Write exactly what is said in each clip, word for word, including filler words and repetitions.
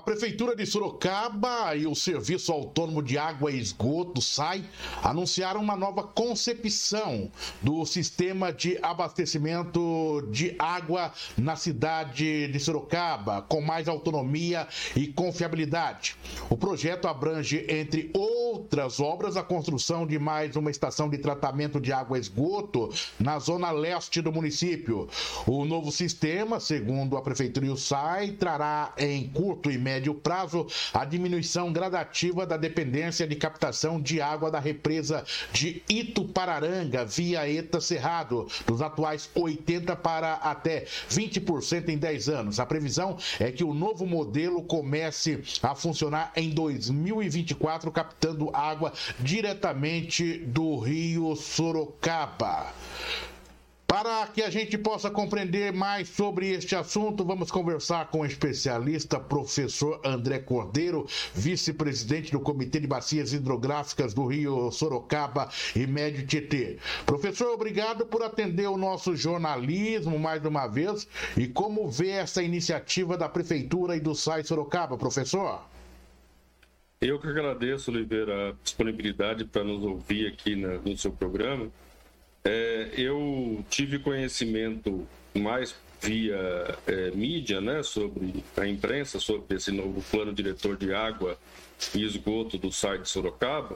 Prefeitura de Sorocaba e o Serviço Autônomo de Água e Esgoto, SAI, anunciaram uma nova concepção do sistema de abastecimento de água na cidade de Sorocaba, com mais autonomia e confiabilidade. O projeto abrange, entre outras obras, a construção de mais uma estação de tratamento de água e esgoto na zona leste do município. O novo sistema, segundo a Prefeitura e o SAI, trará em curto e médio prazo a diminuição gradativa da dependência de captação de água da represa de Itupararanga via ETA Cerrado, dos atuais oitenta por cento para até vinte por cento em dez anos. A previsão é que o novo modelo comece a funcionar em dois mil e vinte e quatro, captando água diretamente do Rio Sorocaba. Para que a gente possa compreender mais sobre este assunto, vamos conversar com o especialista, professor André Cordeiro, vice-presidente do Comitê de Bacias Hidrográficas do Rio Sorocaba e Médio Tietê. Professor, obrigado por atender o nosso jornalismo mais uma vez. E como vê essa iniciativa da Prefeitura e do SAI Sorocaba, professor? Eu que agradeço, Oliveira, a disponibilidade para nos ouvir aqui na, no seu programa. É, eu tive conhecimento mais via é, mídia, né, sobre a imprensa, sobre esse novo plano diretor de água e esgoto do SAI de Sorocaba,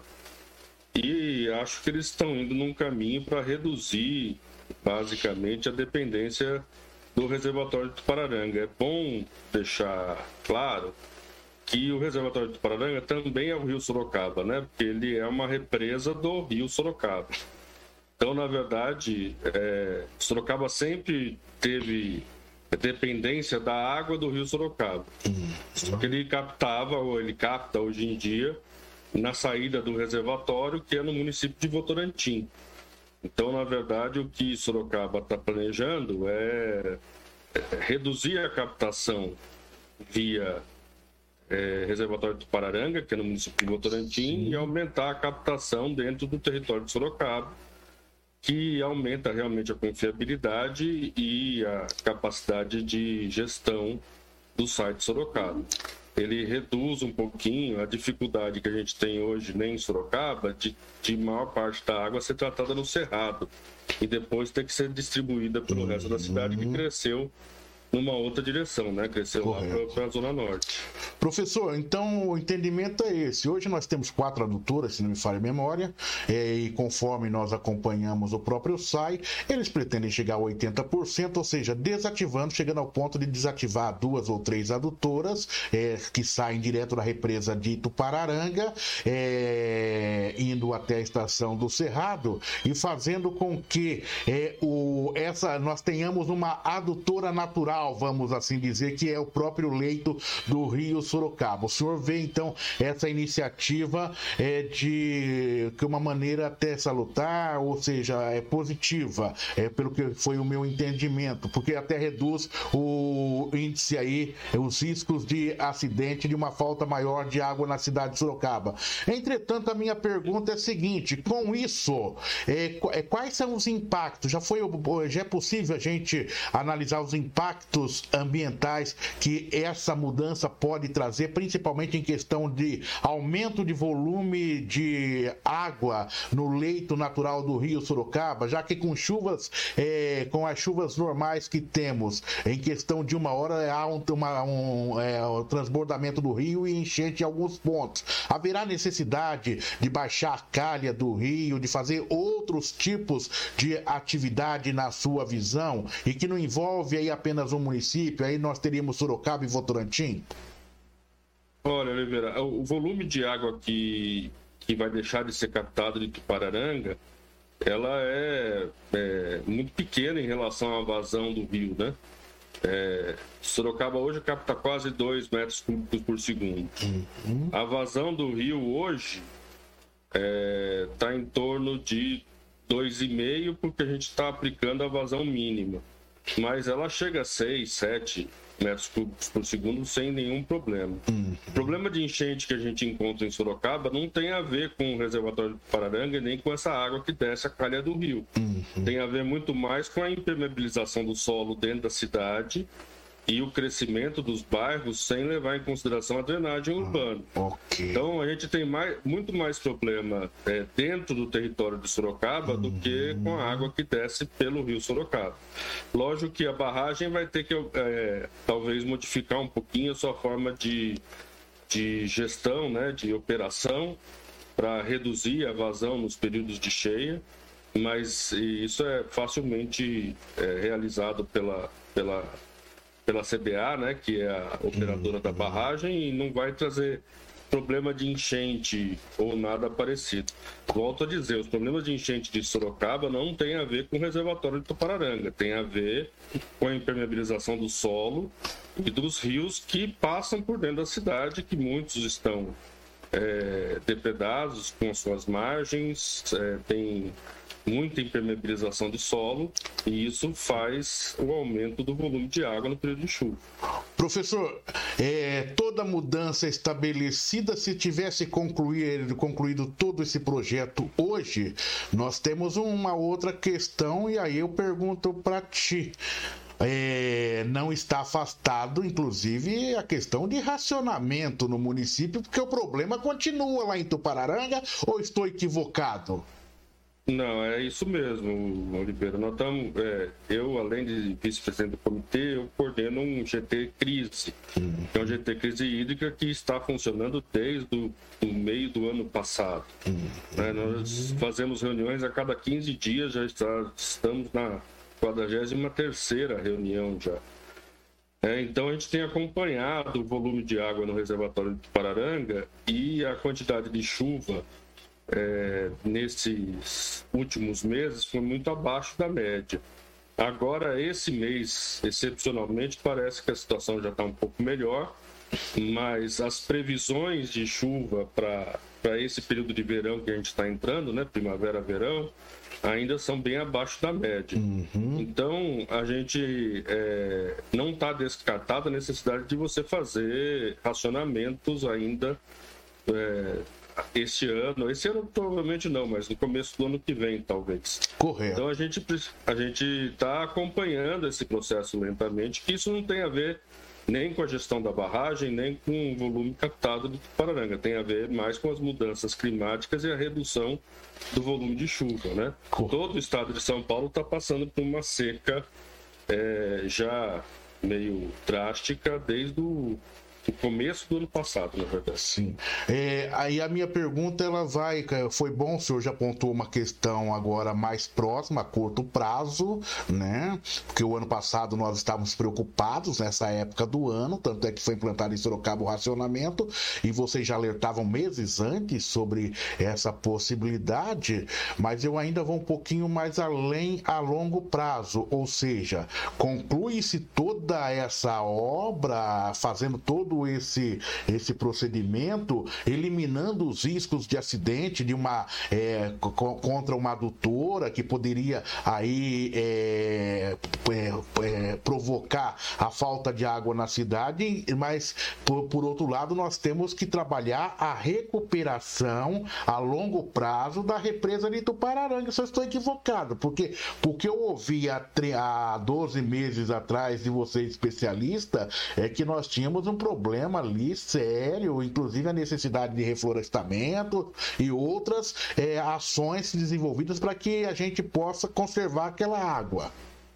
e acho que eles estão indo num caminho para reduzir, basicamente, a dependência do reservatório de Itupararanga. É bom deixar claro que o reservatório de Itupararanga também é o Rio Sorocaba, né, porque ele é uma represa do Rio Sorocaba. Então, na verdade, é, Sorocaba sempre teve dependência da água do Rio Sorocaba. Só que ele captava, ou ele capta hoje em dia, na saída do reservatório, que é no município de Votorantim. Então, na verdade, o que Sorocaba está planejando é reduzir a captação via é, reservatório de Itupararanga, que é no município de Votorantim, e aumentar a captação dentro do território de Sorocaba, que aumenta realmente a confiabilidade e a capacidade de gestão do SAI de Sorocaba. Ele reduz um pouquinho a dificuldade que a gente tem hoje nem em Sorocaba de, de maior parte da água ser tratada no Cerrado e depois ter que ser distribuída pelo uhum. resto da cidade, que cresceu numa outra direção, né? Cresceu Correto. lá para a Zona Norte. Professor, então o entendimento é esse. Hoje nós temos quatro adutoras, se não me falha a memória, é, e conforme nós acompanhamos o próprio SAI, eles pretendem chegar a oitenta por cento, ou seja, desativando, chegando ao ponto de desativar duas ou três adutoras é, que saem direto da represa de Itupararanga, é, indo até a estação do Cerrado e fazendo com que é, o, essa, nós tenhamos uma adutora natural, vamos assim dizer, que é o próprio leito do Rio Sorocaba. O senhor vê, então, essa iniciativa é, de que uma maneira até salutar, ou seja, é positiva, é, pelo que foi o meu entendimento, porque até reduz o índice aí, os riscos de acidente, de uma falta maior de água na cidade de Sorocaba. Entretanto, a minha pergunta é a seguinte: com isso, é, quais são os impactos? Já foi, já é possível a gente analisar os impactos ambientais que essa mudança pode trazer, principalmente em questão de aumento de volume de água no leito natural do Rio Sorocaba, já que com chuvas, é, com as chuvas normais que temos, em questão de uma hora há um, uma, um é, um transbordamento do rio e enchente em alguns pontos. Haverá necessidade de baixar a calha do rio, de fazer outros tipos de atividade na sua visão, e que não envolve aí apenas um município, aí nós teríamos Sorocaba e Votorantim? Olha, Oliveira, o volume de água que, que vai deixar de ser captado de Itupararanga, ela é, é muito pequena em relação à vazão do rio, né? É, Sorocaba hoje capta quase dois metros cúbicos por segundo. Uhum. A vazão do rio hoje está é, em torno de dois vírgula cinco, porque a gente está aplicando a vazão mínima. Mas ela chega a seis, sete metros cúbicos por segundo sem nenhum problema. Uhum. O problema de enchente que a gente encontra em Sorocaba não tem a ver com o reservatório de Itupararanga nem com essa água que desce a calha do rio. Uhum. Tem a ver muito mais com a impermeabilização do solo dentro da cidade e o crescimento dos bairros sem levar em consideração a drenagem urbana. Ah, okay. Então, a gente tem mais, muito mais problema é, dentro do território de Sorocaba uhum. do que com a água que desce pelo rio Sorocaba. Lógico que a barragem vai ter que, é, talvez, modificar um pouquinho a sua forma de, de gestão, né, de operação, para reduzir a vazão nos períodos de cheia, mas isso é facilmente é, realizado pela... pela pela C B A, né, que é a operadora uhum. da barragem, e não vai trazer problema de enchente ou nada parecido. Volto a dizer, os problemas de enchente de Sorocaba não tem a ver com o reservatório de Tupararanga, tem a ver com a impermeabilização do solo e dos rios que passam por dentro da cidade, que muitos estão é, depredados com as suas margens, é, tem muita impermeabilização de solo, e isso faz o aumento do volume de água no período de chuva. Professor, é, toda mudança estabelecida, se tivesse concluído, concluído todo esse projeto hoje, nós temos uma outra questão, e aí eu pergunto para ti. É, não está afastado, inclusive, a questão de racionamento no município, porque o problema continua lá em Tupararanga, ou estou equivocado? Não, é isso mesmo, Oliveira. Nós estamos, é, eu, além de vice-presidente do comitê, eu coordeno um G T Crise, uhum. que é um G T Crise hídrica que está funcionando desde o do meio do ano passado. Uhum. É, nós fazemos reuniões a cada quinze dias, já está, estamos na quadragésima terceira reunião já. É, então a gente tem acompanhado o volume de água no reservatório de Tupararanga e a quantidade de chuva É, nesses últimos meses foi muito abaixo da média. Agora, esse mês, excepcionalmente, parece que a situação já está um pouco melhor, mas as previsões de chuva para esse período de verão que a gente está entrando, né, primavera-verão, ainda são bem abaixo da média. Uhum. Então, a gente é, não está descartada a necessidade de você fazer racionamentos ainda é, este ano, esse ano provavelmente não, mas no começo do ano que vem, talvez. Correto. Então a gente a gente está acompanhando esse processo lentamente, que isso não tem a ver nem com a gestão da barragem, nem com o volume captado do Tupararanga. Tem a ver mais com as mudanças climáticas e a redução do volume de chuva, né? Correto. Todo o estado de São Paulo está passando por uma seca é, já meio drástica desde o no começo do ano passado, na verdade. Sim. É, aí a minha pergunta, ela vai... Foi bom, o senhor já apontou uma questão agora mais próxima, a curto prazo, né? Porque o ano passado nós estávamos preocupados nessa época do ano, tanto é que foi implantado em Sorocaba o racionamento, e vocês já alertavam meses antes sobre essa possibilidade, mas eu ainda vou um pouquinho mais além a longo prazo, ou seja, conclui-se toda essa obra, fazendo todo esse, esse procedimento, eliminando os riscos de acidente de uma, é, contra uma adutora que poderia aí é, é, é, provocar a falta de água na cidade, mas por, por outro lado nós temos que trabalhar a recuperação a longo prazo da represa de Tupararanga. Se eu estou equivocado, porque, porque eu ouvi há, há doze meses atrás de você especialista, é que nós tínhamos um problema problema ali sério, inclusive a necessidade de reflorestamento e outras é, ações desenvolvidas para que a gente possa conservar aquela água.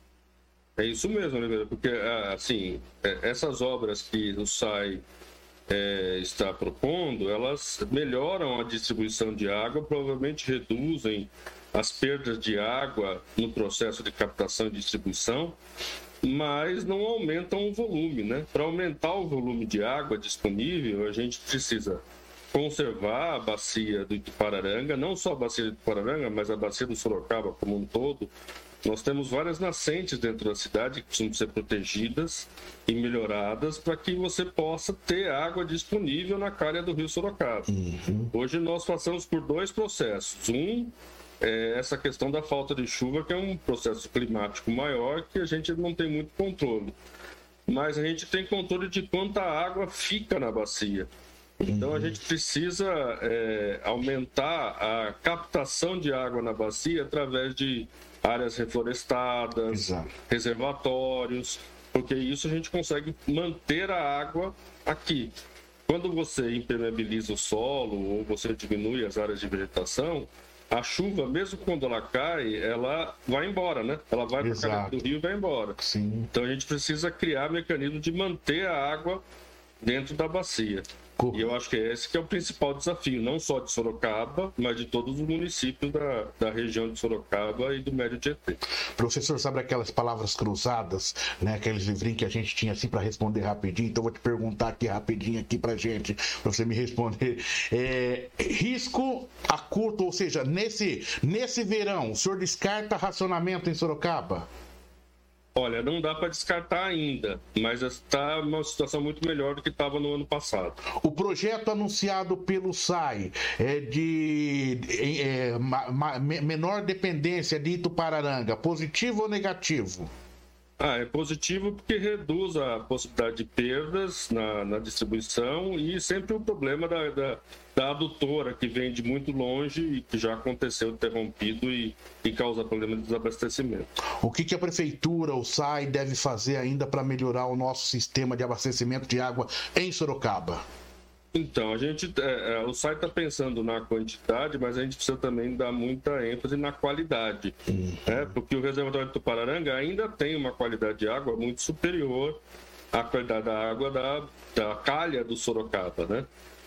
É isso mesmo, Oliveira, porque assim, essas obras que o S A I é, está propondo, elas melhoram a distribuição de água, provavelmente reduzem as perdas de água no processo de captação e distribuição, mas não aumentam o volume, né? Para aumentar o volume de água disponível, a gente precisa conservar a bacia do Tupararanga, não só a bacia do Tupararanga, mas a bacia do Sorocaba como um todo. Nós temos várias nascentes dentro da cidade que precisam ser protegidas e melhoradas para que você possa ter água disponível na calha do rio Sorocaba. Uhum. Hoje nós passamos por dois processos. Um, é essa questão da falta de chuva, que é um processo climático maior que a gente não tem muito controle. Mas a gente tem controle de quanta água fica na bacia. Então a gente precisa é, aumentar a captação de água na bacia através de áreas reflorestadas, Exato. reservatórios, porque isso a gente consegue manter a água aqui. Quando você impermeabiliza o solo ou você diminui as áreas de vegetação, a chuva, mesmo quando ela cai, ela vai embora, né? Ela vai para a cabeça do rio e vai embora. Sim. Então a gente precisa criar mecanismo de manter a água dentro da bacia. Correto. E eu acho que esse que é o principal desafio, não só de Sorocaba, mas de todos os municípios da, da região de Sorocaba e do Médio Tietê. Professor, sabe aquelas palavras cruzadas, né? Aqueles livrinhos que a gente tinha assim para responder rapidinho? Então vou te perguntar aqui rapidinho aqui pra gente, para você me responder. É, risco a curto, ou seja, nesse, nesse verão, o senhor descarta racionamento em Sorocaba? Olha, não dá para descartar ainda, mas está uma situação muito melhor do que estava no ano passado. O projeto anunciado pelo S A I é de é, ma, ma, menor dependência de Itupararanga, positivo ou negativo? Ah, é positivo porque reduz a possibilidade de perdas na, na distribuição e sempre o problema da, da, da adutora que vem de muito longe e que já aconteceu interrompido e, e causa problema de desabastecimento. O que, que a Prefeitura, o S A I, deve fazer ainda para melhorar o nosso sistema de abastecimento de água em Sorocaba? Então, a gente, é, é, o S A I está pensando na quantidade, mas a gente precisa também dar muita ênfase na qualidade, uhum. né? Porque o reservatório de Itupararanga ainda tem uma qualidade de água muito superior à qualidade da água da, da calha do Sorocaba, né?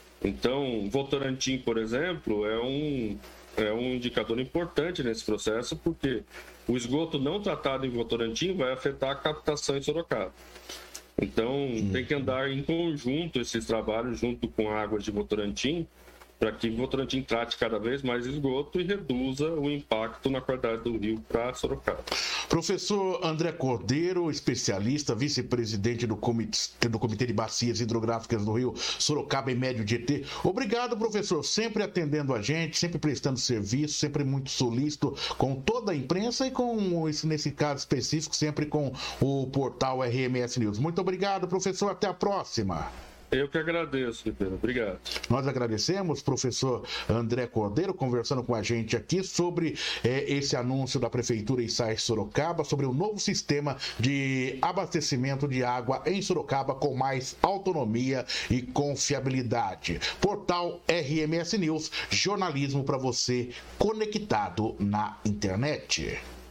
Então, Votorantim, por exemplo, é um, é um indicador importante nesse processo, porque o esgoto não tratado em Votorantim vai afetar a captação em Sorocaba. Então, hum. tem que andar em conjunto esses trabalhos, junto com águas de Votorantim, para que Votorantim trate cada vez mais esgoto e reduza o impacto na qualidade do rio para Sorocaba. Professor André Cordeiro, especialista, vice-presidente do Comitê, do Comitê de Bacias Hidrográficas do Rio Sorocaba e Médio Tietê. Obrigado, professor, sempre atendendo a gente, sempre prestando serviço, sempre muito solícito com toda a imprensa e com, nesse caso específico, sempre com o portal R M S News. Muito obrigado, professor, até a próxima. Eu que agradeço, Ribeiro. Obrigado. Nós agradecemos, professor André Cordeiro, conversando com a gente aqui sobre eh, esse anúncio da Prefeitura e S A I Sorocaba, sobre o novo sistema de abastecimento de água em Sorocaba com mais autonomia e confiabilidade. Portal R M S News, jornalismo para você conectado na internet.